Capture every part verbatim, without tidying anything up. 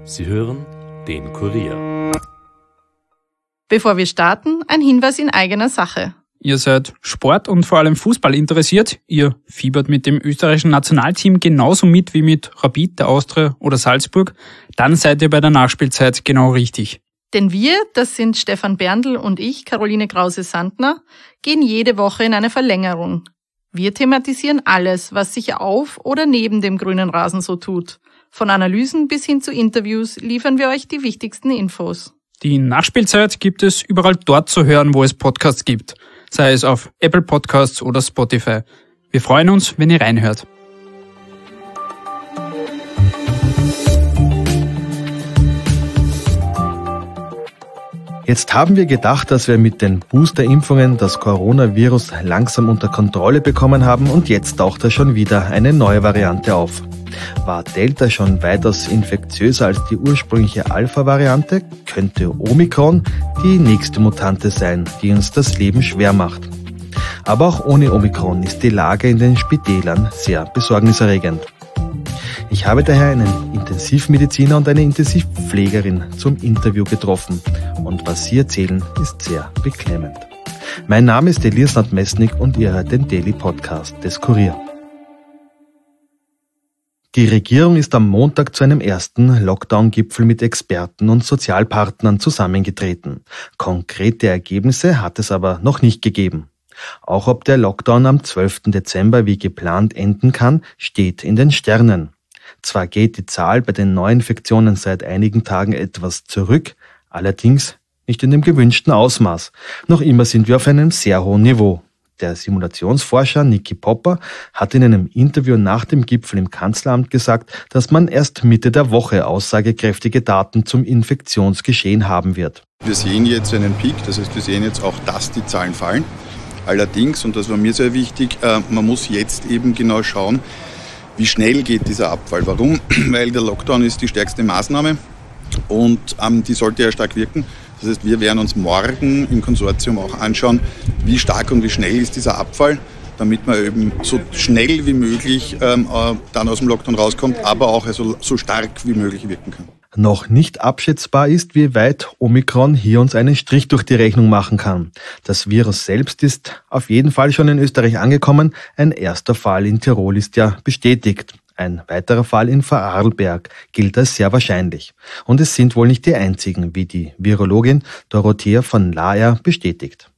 Sie hören den Kurier. Bevor wir starten, ein Hinweis in eigener Sache. Ihr seid Sport und vor allem Fußball interessiert. Ihr fiebert mit dem österreichischen Nationalteam genauso mit wie mit Rapid, der Austria oder Salzburg. Dann seid ihr bei der Nachspielzeit genau richtig. Denn wir, das sind Stefan Berndl und ich, Caroline Krause-Sandner, gehen jede Woche in eine Verlängerung. Wir thematisieren alles, was sich auf oder neben dem grünen Rasen so tut. Von Analysen bis hin zu Interviews liefern wir euch die wichtigsten Infos. Die Nachspielzeit gibt es überall dort zu hören, wo es Podcasts gibt. Sei es auf Apple Podcasts oder Spotify. Wir freuen uns, wenn ihr reinhört. Jetzt haben wir gedacht, dass wir mit den Boosterimpfungen das Coronavirus langsam unter Kontrolle bekommen haben und jetzt taucht da schon wieder eine neue Variante auf. War Delta schon weitaus infektiöser als die ursprüngliche Alpha-Variante, könnte Omikron die nächste Mutante sein, die uns das Leben schwer macht. Aber auch ohne Omikron ist die Lage in den Spitälern sehr besorgniserregend. Ich habe daher einen Intensivmediziner und eine Intensivpflegerin zum Interview getroffen und was sie erzählen, ist sehr beklemmend. Mein Name ist Elias Nadmesnik und ihr hört den Daily Podcast des Kurier. Die Regierung ist am Montag zu einem ersten Lockdown-Gipfel mit Experten und Sozialpartnern zusammengetreten. Konkrete Ergebnisse hat es aber noch nicht gegeben. Auch ob der Lockdown am zwölften Dezember wie geplant enden kann, steht in den Sternen. Zwar geht die Zahl bei den Neuinfektionen seit einigen Tagen etwas zurück, allerdings nicht in dem gewünschten Ausmaß. Noch immer sind wir auf einem sehr hohen Niveau. Der Simulationsforscher Niki Popper hat in einem Interview nach dem Gipfel im Kanzleramt gesagt, dass man erst Mitte der Woche aussagekräftige Daten zum Infektionsgeschehen haben wird. Wir sehen jetzt einen Peak, das heißt, wir sehen jetzt auch, dass die Zahlen fallen. Allerdings, und das war mir sehr wichtig, man muss jetzt eben genau schauen, wie schnell geht dieser Abfall. Warum? Weil der Lockdown ist die stärkste Maßnahme und ähm, die sollte ja stark wirken. Das heißt, wir werden uns morgen im Konsortium auch anschauen, wie stark und wie schnell ist dieser Abfall, damit man eben so schnell wie möglich ähm, äh, dann aus dem Lockdown rauskommt, aber auch also so stark wie möglich wirken kann. Noch nicht abschätzbar ist, wie weit Omikron hier uns einen Strich durch die Rechnung machen kann. Das Virus selbst ist auf jeden Fall schon in Österreich angekommen. Ein erster Fall in Tirol ist ja bestätigt. Ein weiterer Fall in Vorarlberg gilt als sehr wahrscheinlich. Und es sind wohl nicht die einzigen, wie die Virologin Dorothea von Laer bestätigt.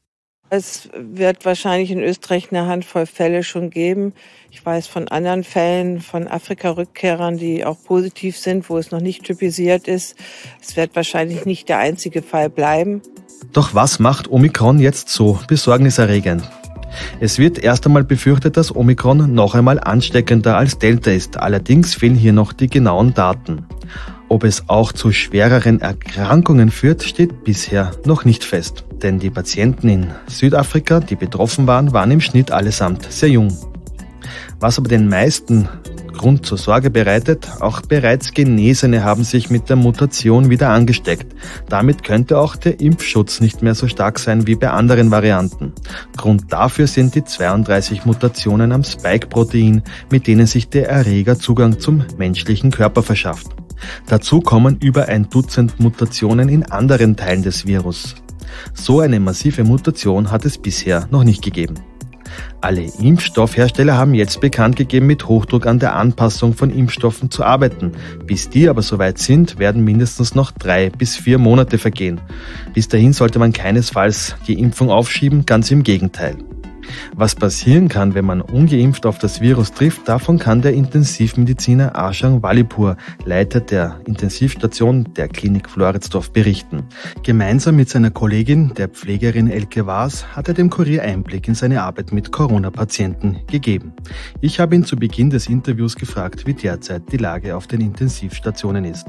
Es wird wahrscheinlich in Österreich eine Handvoll Fälle schon geben. Ich weiß von anderen Fällen, von Afrika-Rückkehrern, die auch positiv sind, wo es noch nicht typisiert ist. Es wird wahrscheinlich nicht der einzige Fall bleiben. Doch was macht Omikron jetzt so besorgniserregend? Es wird erst einmal befürchtet, dass Omikron noch einmal ansteckender als Delta ist. Allerdings fehlen hier noch die genauen Daten. Ob es auch zu schwereren Erkrankungen führt, steht bisher noch nicht fest. Denn die Patienten in Südafrika, die betroffen waren, waren im Schnitt allesamt sehr jung. Was aber den meisten Grund zur Sorge bereitet, auch bereits Genesene haben sich mit der Mutation wieder angesteckt. Damit könnte auch der Impfschutz nicht mehr so stark sein wie bei anderen Varianten. Grund dafür sind die zweiunddreißig Mutationen am Spike-Protein, mit denen sich der Erreger Zugang zum menschlichen Körper verschafft. Dazu kommen über ein Dutzend Mutationen in anderen Teilen des Virus. So eine massive Mutation hat es bisher noch nicht gegeben. Alle Impfstoffhersteller haben jetzt bekannt gegeben, mit Hochdruck an der Anpassung von Impfstoffen zu arbeiten. Bis die aber soweit sind, werden mindestens noch drei bis vier Monate vergehen. Bis dahin sollte man keinesfalls die Impfung aufschieben, ganz im Gegenteil. Was passieren kann, wenn man ungeimpft auf das Virus trifft, davon kann der Intensivmediziner Ashang Walipur, Leiter der Intensivstation der Klinik Floridsdorf, berichten. Gemeinsam mit seiner Kollegin, der Pflegerin Elke Waas, hat er dem Kurier Einblick in seine Arbeit mit Corona-Patienten gegeben. Ich habe ihn zu Beginn des Interviews gefragt, wie derzeit die Lage auf den Intensivstationen ist.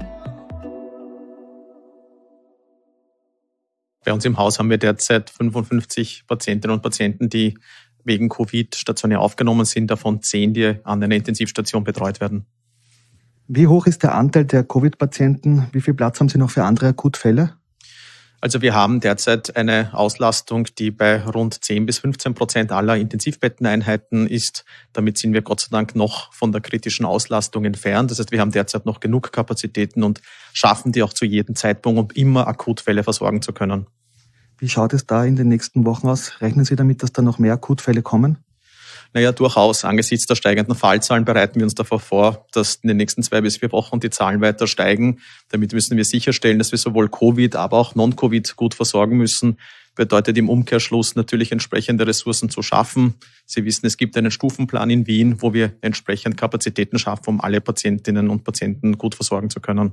Bei uns im Haus haben wir derzeit fünfundfünfzig Patientinnen und Patienten, die wegen Covid stationär aufgenommen sind, davon zehn, die an einer Intensivstation betreut werden. Wie hoch ist der Anteil der Covid-Patienten? Wie viel Platz haben Sie noch für andere Akutfälle? Also wir haben derzeit eine Auslastung, die bei rund zehn bis fünfzehn Prozent aller Intensivbetteneinheiten ist. Damit sind wir Gott sei Dank noch von der kritischen Auslastung entfernt. Das heißt, wir haben derzeit noch genug Kapazitäten und schaffen die auch zu jedem Zeitpunkt, um immer Akutfälle versorgen zu können. Wie schaut es da in den nächsten Wochen aus? Rechnen Sie damit, dass da noch mehr Akutfälle kommen? Naja, durchaus. Angesichts der steigenden Fallzahlen bereiten wir uns davor vor, dass in den nächsten zwei bis vier Wochen die Zahlen weiter steigen. Damit müssen wir sicherstellen, dass wir sowohl Covid, aber auch Non-Covid gut versorgen müssen. Bedeutet im Umkehrschluss natürlich entsprechende Ressourcen zu schaffen. Sie wissen, es gibt einen Stufenplan in Wien, wo wir entsprechend Kapazitäten schaffen, um alle Patientinnen und Patienten gut versorgen zu können.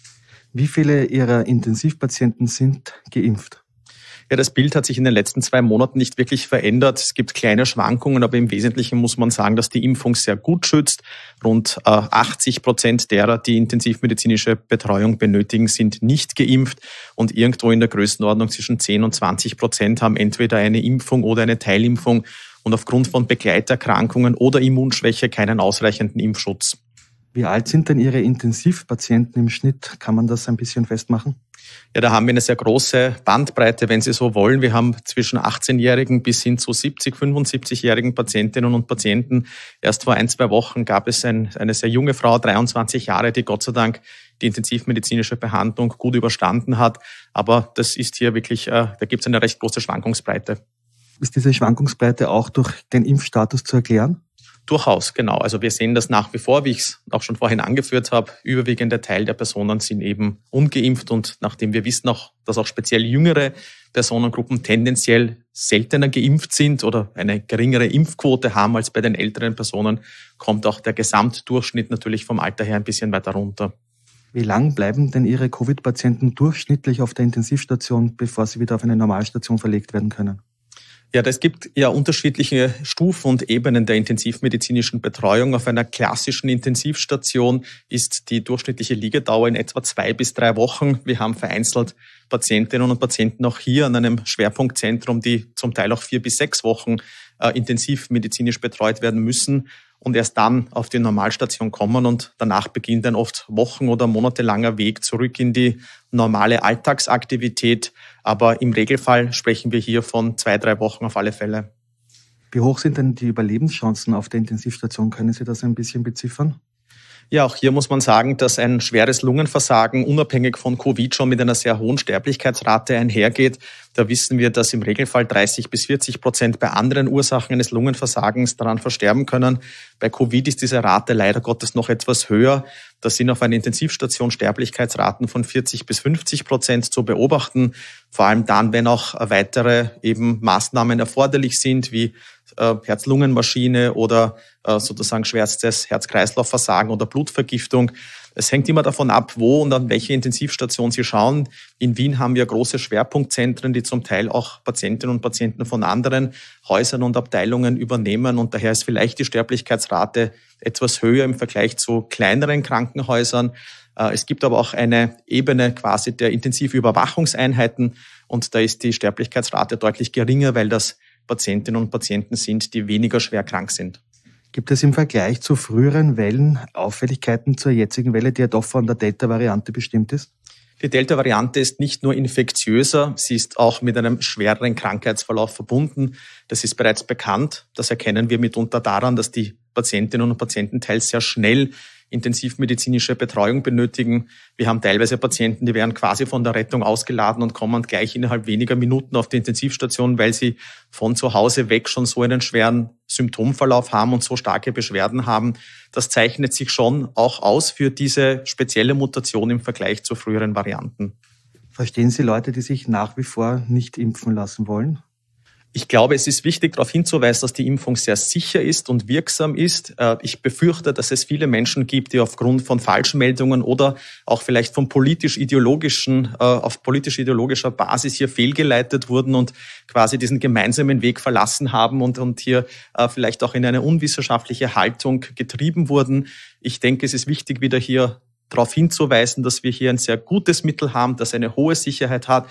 Wie viele Ihrer Intensivpatienten sind geimpft? Ja, das Bild hat sich in den letzten zwei Monaten nicht wirklich verändert. Es gibt kleine Schwankungen, aber im Wesentlichen muss man sagen, dass die Impfung sehr gut schützt. Rund äh, achtzig Prozent derer, die intensivmedizinische Betreuung benötigen, sind nicht geimpft. Und irgendwo in der Größenordnung zwischen zehn und zwanzig Prozent haben entweder eine Impfung oder eine Teilimpfung und aufgrund von Begleiterkrankungen oder Immunschwäche keinen ausreichenden Impfschutz. Wie alt sind denn Ihre Intensivpatienten im Schnitt? Kann man das ein bisschen festmachen? Ja, da haben wir eine sehr große Bandbreite, wenn Sie so wollen. Wir haben zwischen achtzehnjährigen bis hin zu siebzig, fünfundsiebzigjährigen Patientinnen und Patienten. Erst vor ein, zwei Wochen gab es ein, eine sehr junge Frau, dreiundzwanzig Jahre, die Gott sei Dank die intensivmedizinische Behandlung gut überstanden hat. Aber das ist hier wirklich, äh, da gibt es eine recht große Schwankungsbreite. Ist diese Schwankungsbreite auch durch den Impfstatus zu erklären? Durchaus, genau. Also wir sehen das nach wie vor, wie ich es auch schon vorhin angeführt habe. Überwiegender Teil der Personen sind eben ungeimpft und nachdem wir wissen auch, dass auch speziell jüngere Personengruppen tendenziell seltener geimpft sind oder eine geringere Impfquote haben als bei den älteren Personen, kommt auch der Gesamtdurchschnitt natürlich vom Alter her ein bisschen weiter runter. Wie lang bleiben denn Ihre Covid-Patienten durchschnittlich auf der Intensivstation, bevor sie wieder auf eine Normalstation verlegt werden können? Ja, es gibt ja unterschiedliche Stufen und Ebenen der intensivmedizinischen Betreuung. Auf einer klassischen Intensivstation ist die durchschnittliche Liegedauer in etwa zwei bis drei Wochen. Wir haben vereinzelt Patientinnen und Patienten auch hier an einem Schwerpunktzentrum, die zum Teil auch vier bis sechs Wochen äh, intensivmedizinisch betreut werden müssen und erst dann auf die Normalstation kommen und danach beginnt ein oft wochen- oder monatelanger Weg zurück in die normale Alltagsaktivität. Aber im Regelfall sprechen wir hier von zwei, drei Wochen auf alle Fälle. Wie hoch sind denn die Überlebenschancen auf der Intensivstation? Können Sie das ein bisschen beziffern? Ja, auch hier muss man sagen, dass ein schweres Lungenversagen unabhängig von Covid schon mit einer sehr hohen Sterblichkeitsrate einhergeht. Da wissen wir, dass im Regelfall dreißig bis vierzig Prozent bei anderen Ursachen eines Lungenversagens daran versterben können. Bei Covid ist diese Rate leider Gottes noch etwas höher. Da sind auf einer Intensivstation Sterblichkeitsraten von vierzig bis fünfzig Prozent zu beobachten. Vor allem dann, wenn auch weitere eben Maßnahmen erforderlich sind, wie äh, Herz-Lungen-Maschine oder äh, sozusagen schwerstes Herz-Kreislauf-Versagen oder Blutvergiftung. Es hängt immer davon ab, wo und an welche Intensivstation Sie schauen. In Wien haben wir große Schwerpunktzentren, die zum Teil auch Patientinnen und Patienten von anderen Häusern und Abteilungen übernehmen. Und daher ist vielleicht die Sterblichkeitsrate etwas höher im Vergleich zu kleineren Krankenhäusern. Es gibt aber auch eine Ebene quasi der Intensivüberwachungseinheiten. Und da ist die Sterblichkeitsrate deutlich geringer, weil das Patientinnen und Patienten sind, die weniger schwer krank sind. Gibt es im Vergleich zu früheren Wellen Auffälligkeiten zur jetzigen Welle, die ja doch von der Delta-Variante bestimmt ist? Die Delta-Variante ist nicht nur infektiöser, sie ist auch mit einem schwereren Krankheitsverlauf verbunden. Das ist bereits bekannt. Das erkennen wir mitunter daran, dass die Patientinnen und Patienten teils sehr schnell intensivmedizinische Betreuung benötigen. Wir haben teilweise Patienten, die werden quasi von der Rettung ausgeladen und kommen gleich innerhalb weniger Minuten auf die Intensivstation, weil sie von zu Hause weg schon so einen schweren Symptomverlauf haben und so starke Beschwerden haben. Das zeichnet sich schon auch aus für diese spezielle Mutation im Vergleich zu früheren Varianten. Verstehen Sie Leute, die sich nach wie vor nicht impfen lassen wollen? Ich glaube, es ist wichtig, darauf hinzuweisen, dass die Impfung sehr sicher ist und wirksam ist. Ich befürchte, dass es viele Menschen gibt, die aufgrund von Falschmeldungen oder auch vielleicht von politisch-ideologischen, auf politisch-ideologischer Basis hier fehlgeleitet wurden und quasi diesen gemeinsamen Weg verlassen haben und, und hier vielleicht auch in eine unwissenschaftliche Haltung getrieben wurden. Ich denke, es ist wichtig, wieder hier darauf hinzuweisen, dass wir hier ein sehr gutes Mittel haben, das eine hohe Sicherheit hat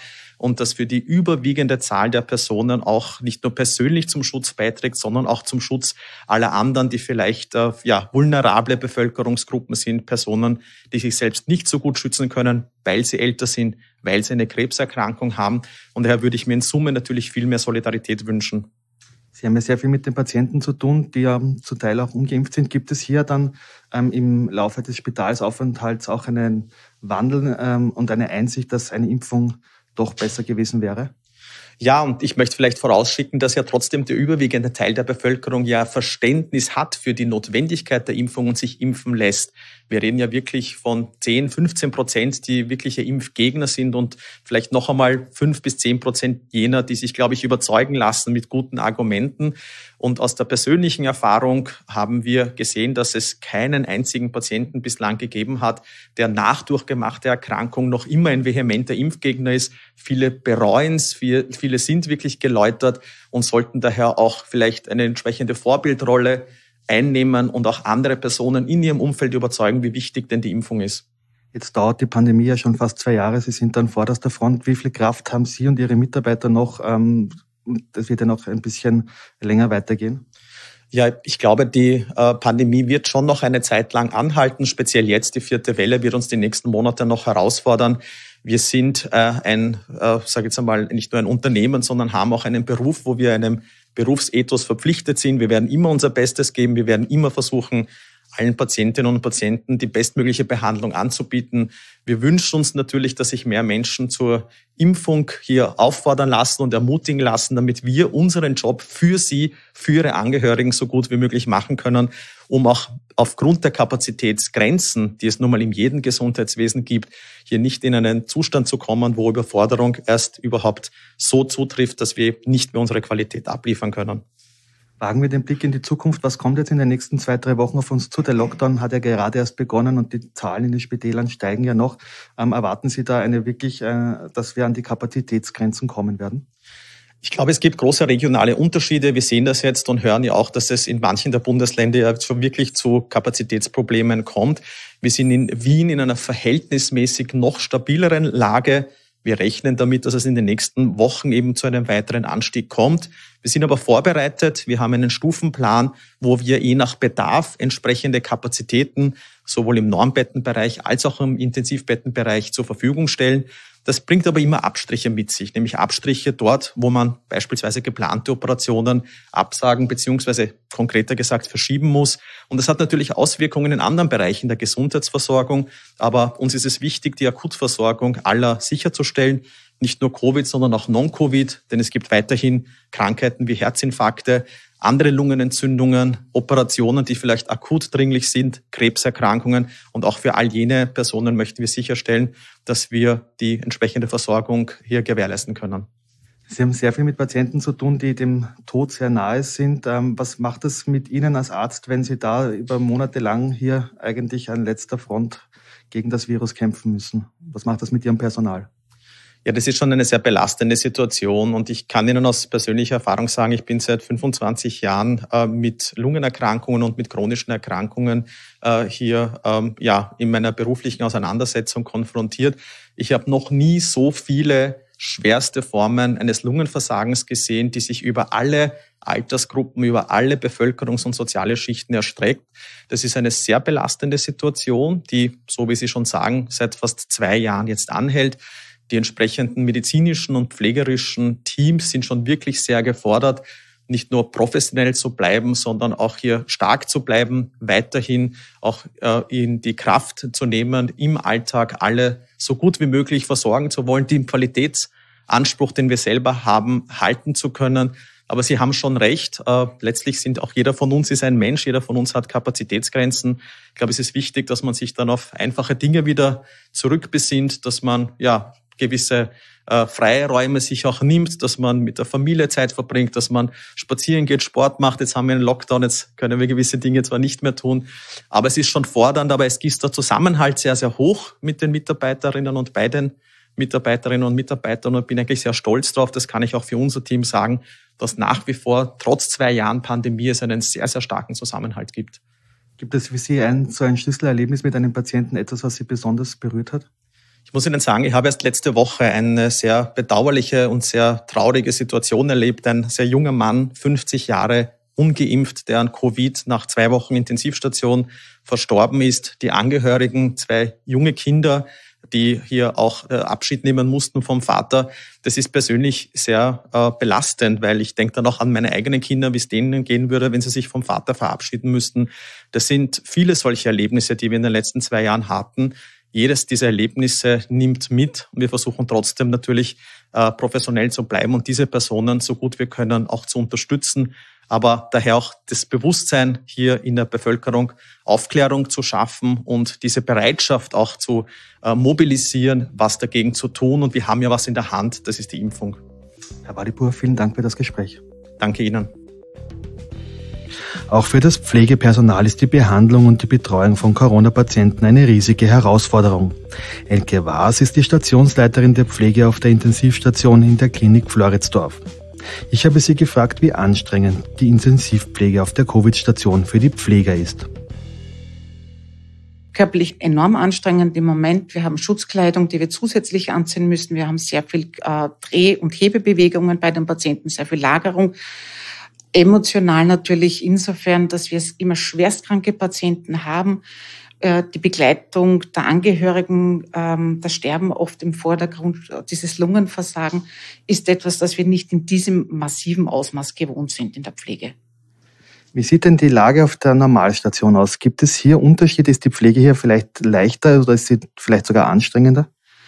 und das für die überwiegende Zahl der Personen auch nicht nur persönlich zum Schutz beiträgt, sondern auch zum Schutz aller anderen, die vielleicht äh, ja vulnerable Bevölkerungsgruppen sind, Personen, die sich selbst nicht so gut schützen können, weil sie älter sind, weil sie eine Krebserkrankung haben. Und daher würde ich mir in Summe natürlich viel mehr Solidarität wünschen. Sie haben ja sehr viel mit den Patienten zu tun, die ja zum Teil auch ungeimpft sind. Gibt es hier dann ähm, im Laufe des Spitalsaufenthalts auch einen Wandel ähm, und eine Einsicht, dass eine Impfung doch besser gewesen wäre? Ja, und ich möchte vielleicht vorausschicken, dass ja trotzdem der überwiegende Teil der Bevölkerung ja Verständnis hat für die Notwendigkeit der Impfung und sich impfen lässt. Wir reden ja wirklich von zehn, fünfzehn Prozent, die wirkliche Impfgegner sind und vielleicht noch einmal fünf bis zehn Prozent jener, die sich, glaube ich, überzeugen lassen mit guten Argumenten. Und aus der persönlichen Erfahrung haben wir gesehen, dass es keinen einzigen Patienten bislang gegeben hat, der nach durchgemachter Erkrankung noch immer ein vehementer Impfgegner ist. Viele bereuen es, viele sind wirklich geläutert und sollten daher auch vielleicht eine entsprechende Vorbildrolle einnehmen und auch andere Personen in ihrem Umfeld überzeugen, wie wichtig denn die Impfung ist. Jetzt dauert die Pandemie ja schon fast zwei Jahre. Sie sind an vorderster Front. Wie viel Kraft haben Sie und Ihre Mitarbeiter noch? Ähm, das wird ja noch ein bisschen länger weitergehen. Ja, ich glaube, die äh, Pandemie wird schon noch eine Zeit lang anhalten. Speziell jetzt, die vierte Welle, wird uns die nächsten Monate noch herausfordern. Wir sind äh, ein, äh, sage jetzt einmal, nicht nur ein Unternehmen, sondern haben auch einen Beruf, wo wir einem Berufsethos verpflichtet sind. Wir werden immer unser Bestes geben. Wir werden immer versuchen, allen Patientinnen und Patienten die bestmögliche Behandlung anzubieten. Wir wünschen uns natürlich, dass sich mehr Menschen zur Impfung hier auffordern lassen und ermutigen lassen, damit wir unseren Job für sie, für ihre Angehörigen so gut wie möglich machen können, um auch aufgrund der Kapazitätsgrenzen, die es nun mal in jedem Gesundheitswesen gibt, hier nicht in einen Zustand zu kommen, wo Überforderung erst überhaupt so zutrifft, dass wir nicht mehr unsere Qualität abliefern können. Wagen wir den Blick in die Zukunft. Was kommt jetzt in den nächsten zwei, drei Wochen auf uns zu? Der Lockdown hat ja gerade erst begonnen und die Zahlen in den Spitälern steigen ja noch. Ähm, erwarten Sie da eine wirklich, äh, dass wir an die Kapazitätsgrenzen kommen werden? Ich glaube, es gibt große regionale Unterschiede. Wir sehen das jetzt und hören ja auch, dass es in manchen der Bundesländer ja schon wirklich zu Kapazitätsproblemen kommt. Wir sind in Wien in einer verhältnismäßig noch stabileren Lage. Wir rechnen damit, dass es in den nächsten Wochen eben zu einem weiteren Anstieg kommt. Wir sind aber vorbereitet. Wir haben einen Stufenplan, wo wir je nach Bedarf entsprechende Kapazitäten sowohl im Normbettenbereich als auch im Intensivbettenbereich zur Verfügung stellen. Das bringt aber immer Abstriche mit sich, nämlich Abstriche dort, wo man beispielsweise geplante Operationen absagen bzw. konkreter gesagt verschieben muss. Und das hat natürlich Auswirkungen in anderen Bereichen der Gesundheitsversorgung. Aber uns ist es wichtig, die Akutversorgung aller sicherzustellen. Nicht nur Covid, sondern auch Non-Covid, denn es gibt weiterhin Krankheiten wie Herzinfarkte, andere Lungenentzündungen, Operationen, die vielleicht akut dringlich sind, Krebserkrankungen. Und auch für all jene Personen möchten wir sicherstellen, dass wir die entsprechende Versorgung hier gewährleisten können. Sie haben sehr viel mit Patienten zu tun, die dem Tod sehr nahe sind. Was macht es mit Ihnen als Arzt, wenn Sie da über Monate lang hier eigentlich an letzter Front gegen das Virus kämpfen müssen? Was macht das mit Ihrem Personal? Ja, das ist schon eine sehr belastende Situation und ich kann Ihnen aus persönlicher Erfahrung sagen, ich bin seit fünfundzwanzig Jahren äh, mit Lungenerkrankungen und mit chronischen Erkrankungen äh, hier ähm, ja in meiner beruflichen Auseinandersetzung konfrontiert. Ich habe noch nie so viele schwerste Formen eines Lungenversagens gesehen, die sich über alle Altersgruppen, über alle Bevölkerungs- und soziale Schichten erstreckt. Das ist eine sehr belastende Situation, die, so wie Sie schon sagen, seit fast zwei Jahren jetzt anhält. Die entsprechenden medizinischen und pflegerischen Teams sind schon wirklich sehr gefordert, nicht nur professionell zu bleiben, sondern auch hier stark zu bleiben, weiterhin auch äh, in die Kraft zu nehmen, im Alltag alle so gut wie möglich versorgen zu wollen, den Qualitätsanspruch, den wir selber haben, halten zu können. Aber Sie haben schon recht, äh, letztlich sind auch jeder von uns ist ein Mensch, jeder von uns hat Kapazitätsgrenzen. Ich glaube, es ist wichtig, dass man sich dann auf einfache Dinge wieder zurückbesinnt, dass man ja gewisse äh, Freiräume sich auch nimmt, dass man mit der Familie Zeit verbringt, dass man spazieren geht, Sport macht. Jetzt haben wir einen Lockdown, jetzt können wir gewisse Dinge zwar nicht mehr tun, aber es ist schon fordernd, aber es ist der Zusammenhalt sehr, sehr hoch mit den Mitarbeiterinnen und bei den Mitarbeiterinnen und Mitarbeitern und bin eigentlich sehr stolz drauf, das kann ich auch für unser Team sagen, dass nach wie vor trotz zwei Jahren Pandemie es einen sehr, sehr starken Zusammenhalt gibt. Gibt es für Sie ein, so ein Schlüsselerlebnis mit einem Patienten, etwas, was Sie besonders berührt hat? Ich muss Ihnen sagen, ich habe erst letzte Woche eine sehr bedauerliche und sehr traurige Situation erlebt. Ein sehr junger Mann, fünfzig Jahre, ungeimpft, der an Covid nach zwei Wochen Intensivstation verstorben ist. Die Angehörigen, zwei junge Kinder, die hier auch äh, Abschied nehmen mussten vom Vater. Das ist persönlich sehr äh, belastend, weil ich denke dann auch an meine eigenen Kinder, wie es denen gehen würde, wenn sie sich vom Vater verabschieden müssten. Das sind viele solche Erlebnisse, die wir in den letzten zwei Jahren hatten. Jedes dieser Erlebnisse nimmt mit und wir versuchen trotzdem natürlich äh, professionell zu bleiben und diese Personen so gut wir können auch zu unterstützen. Aber daher auch das Bewusstsein hier in der Bevölkerung, Aufklärung zu schaffen und diese Bereitschaft auch zu äh, mobilisieren, was dagegen zu tun. Und wir haben ja was in der Hand, das ist die Impfung. Herr Wadipur, vielen Dank für das Gespräch. Danke Ihnen. Auch für das Pflegepersonal ist die Behandlung und die Betreuung von Corona-Patienten eine riesige Herausforderung. Elke Waas ist die Stationsleiterin der Pflege auf der Intensivstation in der Klinik Floridsdorf. Ich habe sie gefragt, wie anstrengend die Intensivpflege auf der Covid-Station für die Pfleger ist. Körperlich enorm anstrengend im Moment. Wir haben Schutzkleidung, die wir zusätzlich anziehen müssen. Wir haben sehr viel äh, Dreh- und Hebebewegungen bei den Patienten, sehr viel Lagerung. Emotional natürlich insofern, dass wir immer schwerstkranke Patienten haben. Äh, die Begleitung der Angehörigen, ähm, das Sterben oft im Vordergrund, dieses Lungenversagen ist etwas, das wir nicht in diesem massiven Ausmaß gewohnt sind in der Pflege. Wie sieht denn die Lage auf der Normalstation aus? Gibt es hier Unterschiede? Ist die Pflege hier vielleicht leichter oder ist sie vielleicht sogar anstrengender?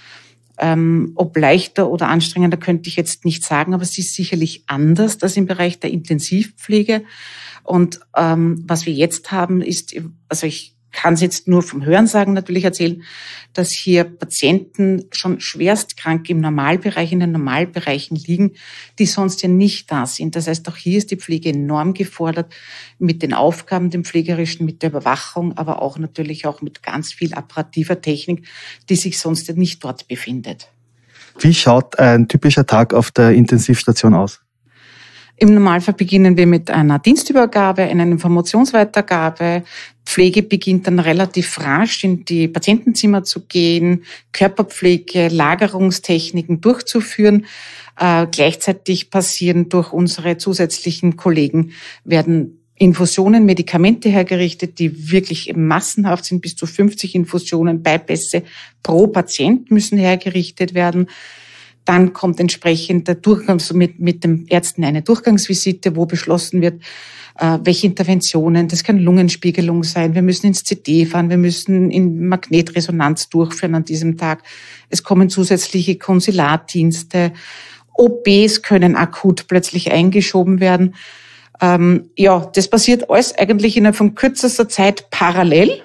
Ähm, ob leichter oder anstrengender könnte ich jetzt nicht sagen, aber es ist sicherlich anders als im Bereich der Intensivpflege. Und ähm, was wir jetzt haben, ist, also ich kann es jetzt nur vom Hörensagen natürlich erzählen, dass hier Patienten schon schwerstkrank im Normalbereich, in den Normalbereichen liegen, die sonst ja nicht da sind. Das heißt, auch hier ist die Pflege enorm gefordert mit den Aufgaben, dem Pflegerischen, mit der Überwachung, aber auch natürlich auch mit ganz viel apparativer Technik, die sich sonst ja nicht dort befindet. Wie schaut ein typischer Tag auf der Intensivstation aus? Im Normalfall beginnen wir mit einer Dienstübergabe, einer Informationsweitergabe. Pflege beginnt dann relativ rasch in die Patientenzimmer zu gehen, Körperpflege, Lagerungstechniken durchzuführen. Äh, gleichzeitig passieren durch unsere zusätzlichen Kollegen, werden Infusionen, Medikamente hergerichtet, die wirklich massenhaft sind. Bis zu fünfzig Infusionen, Beipässe pro Patient müssen hergerichtet werden. Dann kommt entsprechend der Durchgang, also mit, mit dem Ärzten eine Durchgangsvisite, wo beschlossen wird, äh, welche Interventionen, das kann Lungenspiegelung sein, wir müssen ins C T fahren, wir müssen in Magnetresonanz durchführen an diesem Tag. Es kommen zusätzliche Konsulardienste, O Ps können akut plötzlich eingeschoben werden. Ähm, ja, das passiert alles eigentlich innerhalb von kürzester Zeit parallel.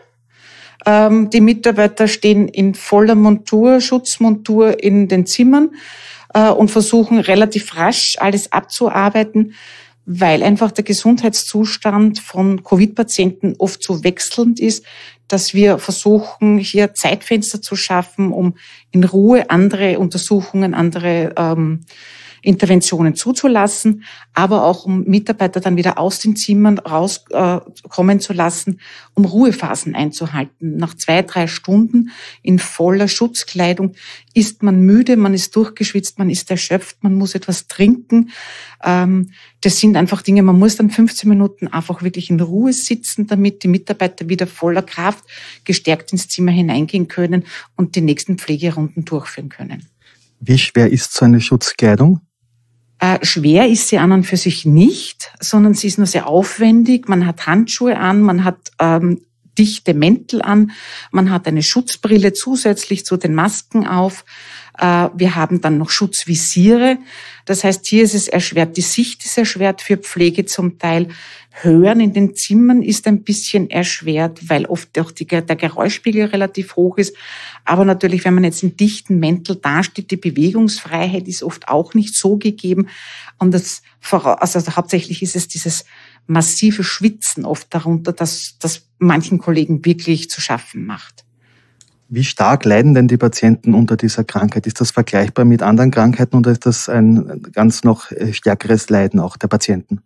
Die Mitarbeiter stehen in voller Montur, Schutzmontur in den Zimmern äh, und versuchen relativ rasch alles abzuarbeiten, weil einfach der Gesundheitszustand von Covid-Patienten oft so wechselnd ist, dass wir versuchen, hier Zeitfenster zu schaffen, um in Ruhe andere Untersuchungen, andere ähm, Interventionen zuzulassen, aber auch um Mitarbeiter dann wieder aus den Zimmern rauskommen äh, zu lassen, um Ruhephasen einzuhalten. Nach zwei, drei Stunden in voller Schutzkleidung ist man müde, man ist durchgeschwitzt, man ist erschöpft, man muss etwas trinken. Ähm, das sind einfach Dinge, man muss dann fünfzehn Minuten einfach wirklich in Ruhe sitzen, damit die Mitarbeiter wieder voller Kraft gestärkt ins Zimmer hineingehen können und die nächsten Pflegerunden durchführen können. Wie schwer ist so eine Schutzkleidung? Äh, schwer ist sie an und für sich nicht, sondern sie ist nur sehr aufwendig. Man hat Handschuhe an, man hat ähm, dichte Mäntel an, man hat eine Schutzbrille zusätzlich zu den Masken auf. Äh, wir haben dann noch Schutzvisiere. Das heißt, hier ist es erschwert, die Sicht ist erschwert für Pflege zum Teil. Hören in den Zimmern ist ein bisschen erschwert, weil oft auch die, der Geräuschspiegel relativ hoch ist. Aber natürlich, wenn man jetzt in dichten Mäntel dasteht, die Bewegungsfreiheit ist oft auch nicht so gegeben. Und das, also hauptsächlich ist es dieses massive Schwitzen oft darunter, das, das manchen Kollegen wirklich zu schaffen macht. Wie stark leiden denn die Patienten unter dieser Krankheit? Ist das vergleichbar mit anderen Krankheiten oder ist das ein ganz noch stärkeres Leiden auch der Patienten?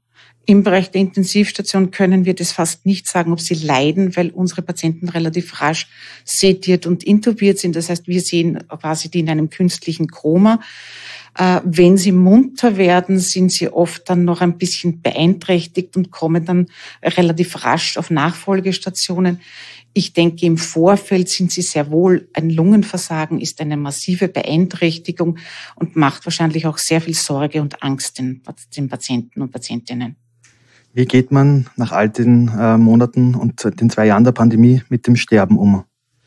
Im Bereich der Intensivstation können wir das fast nicht sagen, ob sie leiden, weil unsere Patienten relativ rasch sediert und intubiert sind. Das heißt, wir sehen quasi die in einem künstlichen Koma. Äh, wenn sie munter werden, sind sie oft dann noch ein bisschen beeinträchtigt und kommen dann relativ rasch auf Nachfolgestationen. Ich denke, im Vorfeld sind sie sehr wohl, ein Lungenversagen ist eine massive Beeinträchtigung und macht wahrscheinlich auch sehr viel Sorge und Angst den, den Patienten und Patientinnen. Wie geht man nach all den äh, Monaten und den zwei Jahren der Pandemie mit dem Sterben um?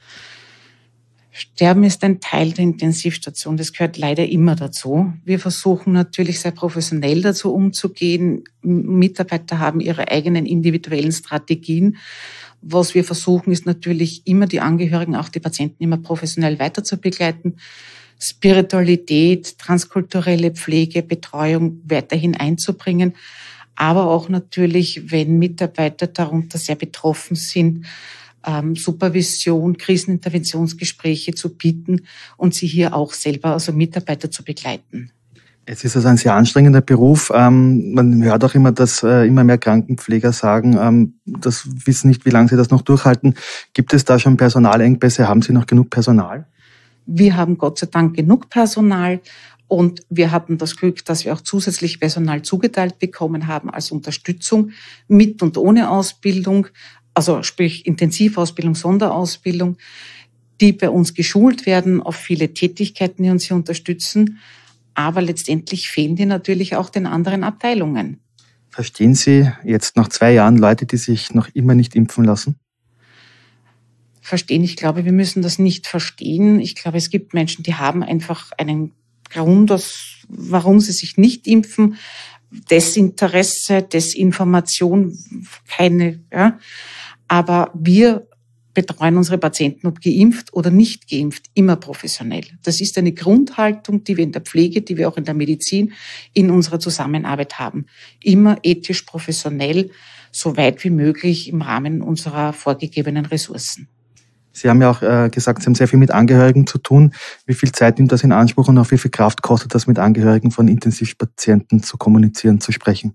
Sterben ist ein Teil der Intensivstation. Das gehört leider immer dazu. Wir versuchen natürlich sehr professionell dazu umzugehen. Mitarbeiter haben ihre eigenen individuellen Strategien. Was wir versuchen, ist natürlich immer die Angehörigen, auch die Patienten immer professionell weiter zu begleiten. Spiritualität, transkulturelle Pflege, Betreuung weiterhin einzubringen. Aber auch natürlich, wenn Mitarbeiter darunter sehr betroffen sind, ähm, Supervision, Kriseninterventionsgespräche zu bieten und sie hier auch selber, also Mitarbeiter zu begleiten. Es ist also ein sehr anstrengender Beruf. Ähm, man hört auch immer, dass äh, immer mehr Krankenpfleger sagen, ähm, das wissen nicht, wie lange sie das noch durchhalten. Gibt es da schon Personalengpässe? Haben Sie noch genug Personal? Wir haben Gott sei Dank genug Personal. Und wir hatten das Glück, dass wir auch zusätzlich Personal zugeteilt bekommen haben als Unterstützung mit und ohne Ausbildung, also sprich Intensivausbildung, Sonderausbildung, die bei uns geschult werden auf viele Tätigkeiten, die uns hier unterstützen. Aber letztendlich fehlen die natürlich auch den anderen Abteilungen. Verstehen Sie jetzt nach zwei Jahren Leute, die sich noch immer nicht impfen lassen? Verstehen, ich glaube, wir müssen das nicht verstehen. Ich glaube, es gibt Menschen, die haben einfach einen Grund, dass, warum sie sich nicht impfen, Desinteresse, Desinformation, keine, ja. Aber wir betreuen unsere Patienten, ob geimpft oder nicht geimpft, immer professionell. Das ist eine Grundhaltung, die wir in der Pflege, die wir auch in der Medizin in unserer Zusammenarbeit haben. Immer ethisch professionell, so weit wie möglich im Rahmen unserer vorgegebenen Ressourcen. Sie haben ja auch äh, gesagt, Sie haben sehr viel mit Angehörigen zu tun. Wie viel Zeit nimmt das in Anspruch und auch wie viel Kraft kostet das, mit Angehörigen von Intensivpatienten zu kommunizieren, zu sprechen?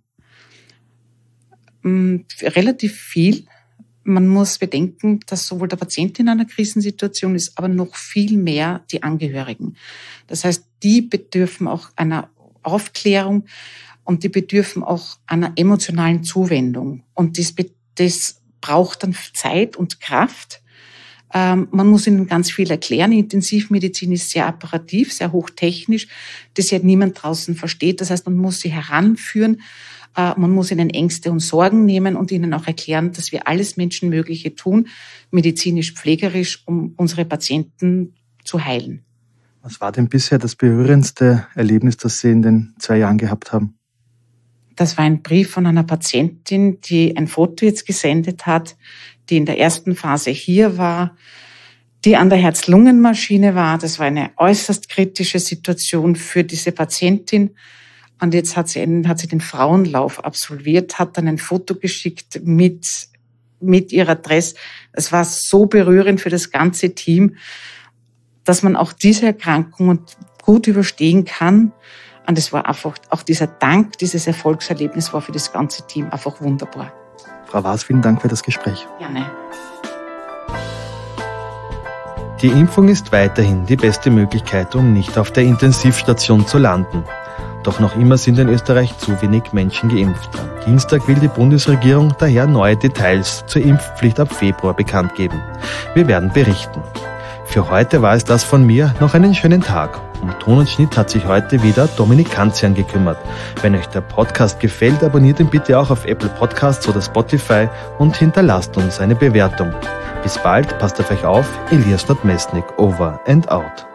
Mm, relativ viel. Man muss bedenken, dass sowohl der Patient in einer Krisensituation ist, aber noch viel mehr die Angehörigen. Das heißt, die bedürfen auch einer Aufklärung und die bedürfen auch einer emotionalen Zuwendung. Und das, das braucht dann Zeit und Kraft. Ähm, man muss ihnen ganz viel erklären. Intensivmedizin ist sehr apparativ, sehr hochtechnisch, das ja niemand draußen versteht. Das heißt, man muss sie heranführen, äh, man muss ihnen Ängste und Sorgen nehmen und ihnen auch erklären, dass wir alles Menschenmögliche tun, medizinisch, pflegerisch, um unsere Patienten zu heilen. Was war denn bisher das berührendste Erlebnis, das Sie in den zwei Jahren gehabt haben? Das war ein Brief von einer Patientin, die ein Foto jetzt gesendet hat, die in der ersten Phase hier war, die an der Herz-Lungen-Maschine war. Das war eine äußerst kritische Situation für diese Patientin. Und jetzt hat sie, einen, hat sie den Frauenlauf absolviert, hat dann ein Foto geschickt mit, mit ihrer Dress. Es war so berührend für das ganze Team, dass man auch diese Erkrankung gut überstehen kann. Und es war einfach, auch dieser Dank, dieses Erfolgserlebnis war für das ganze Team einfach wunderbar. Frau Waas, vielen Dank für das Gespräch. Gerne. Die Impfung ist weiterhin die beste Möglichkeit, um nicht auf der Intensivstation zu landen. Doch noch immer sind in Österreich zu wenig Menschen geimpft. Am Dienstag will die Bundesregierung daher neue Details zur Impfpflicht ab Februar bekannt geben. Wir werden berichten. Für heute war es das von mir. Noch einen schönen Tag. Um Ton und Schnitt hat sich heute wieder Dominik Kanzian gekümmert. Wenn euch der Podcast gefällt, abonniert ihn bitte auch auf Apple Podcasts oder Spotify und hinterlasst uns eine Bewertung. Bis bald, passt auf euch auf. Elias Nordmestnik, over and out.